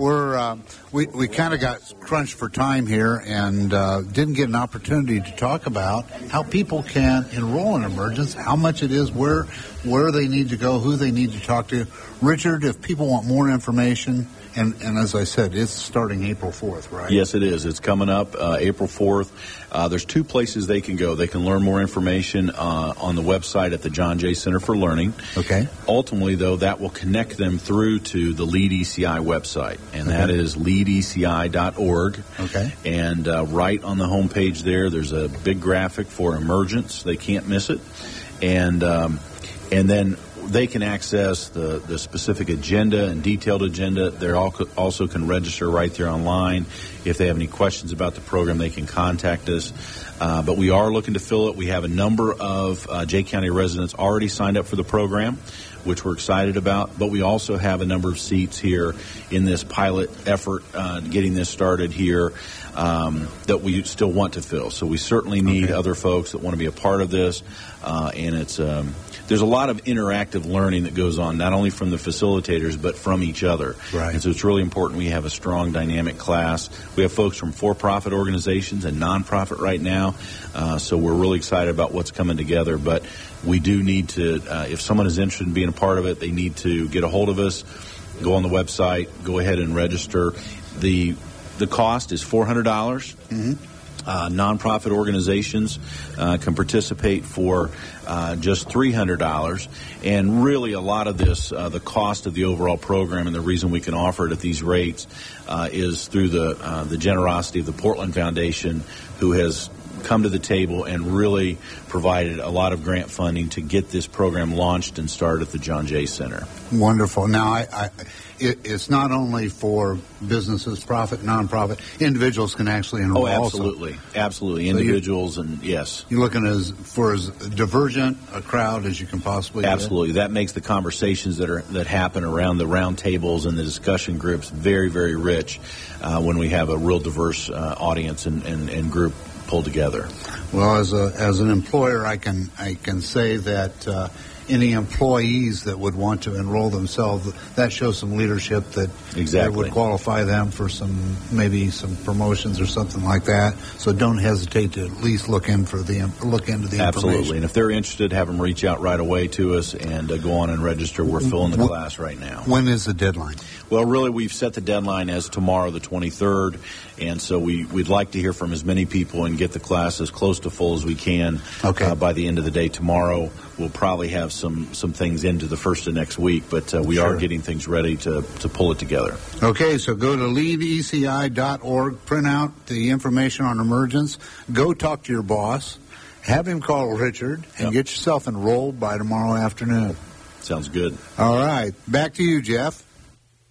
we kind of got crunched for time here and didn't get an opportunity to talk about how people can enroll in Emergence, how much it is, where they need to go, who they need to talk to. Richard, if people want more information, and as I said, it's starting April 4th, right? Yes, it is. It's coming up April 4th. There's two places they can go. They can learn more information on the website at the John Jay Center for Learning. Okay. Ultimately, though, that will connect them through to the Lead ECI website, and that is leadeci.org. Okay. And right on the homepage there's a big graphic for Emergence. They can't miss it. And then they can access the specific agenda and detailed agenda. They also can register right there online. If they have any questions about the program, they can contact us. But we are looking to fill it. We have a number of Jay County residents already signed up for the program, which we're excited about. But we also have a number of seats here in this pilot effort, getting this started here, that we still want to fill. So we certainly need other folks that want to be a part of this. And it's there's a lot of interactive learning that goes on, not only from the facilitators, but from each other. Right. And so it's really important we have a strong, dynamic class. We have folks from for-profit organizations and nonprofit right now. So we're really excited about what's coming together. But we do need to, if someone is interested in being a part of it, they need to get a hold of us, go on the website, go ahead and register. The cost is $400. Mm-hmm. Nonprofit organizations can participate for just $300. And really a lot of this, the cost of the overall program and the reason we can offer it at these rates is through the generosity of the Portland Foundation, who has come to the table and really provided a lot of grant funding to get this program launched and started at the John Jay Center. Wonderful. Now, it's not only for businesses, profit, nonprofit. Individuals can actually enroll. Oh, absolutely. Also. Absolutely. Individuals, and yes. You're looking for as divergent a crowd as you can possibly Absolutely. That makes the conversations that happen around the round tables and the discussion groups very, very rich when we have a real diverse audience and group pulled together. Well, as an employer, I can say that any employees that would want to enroll themselves, that shows some leadership that would qualify them for maybe some promotions or something like that. So don't hesitate to at least look into the information. Absolutely. And if they're interested, have them reach out right away to us and go on and register. We're filling the class right now. When is the deadline? Well, really, we've set the deadline as tomorrow, the 23rd, and so we'd like to hear from as many people and get the class as close to full as we can. Okay. By the end of the day tomorrow. We'll probably have some things into the first of next week, but we are getting things ready to pull it together. Okay, so go to leadeci.org, print out the information on Emergence, go talk to your boss, have him call Richard, and get yourself enrolled by tomorrow afternoon. Sounds good. All right, back to you, Jeff.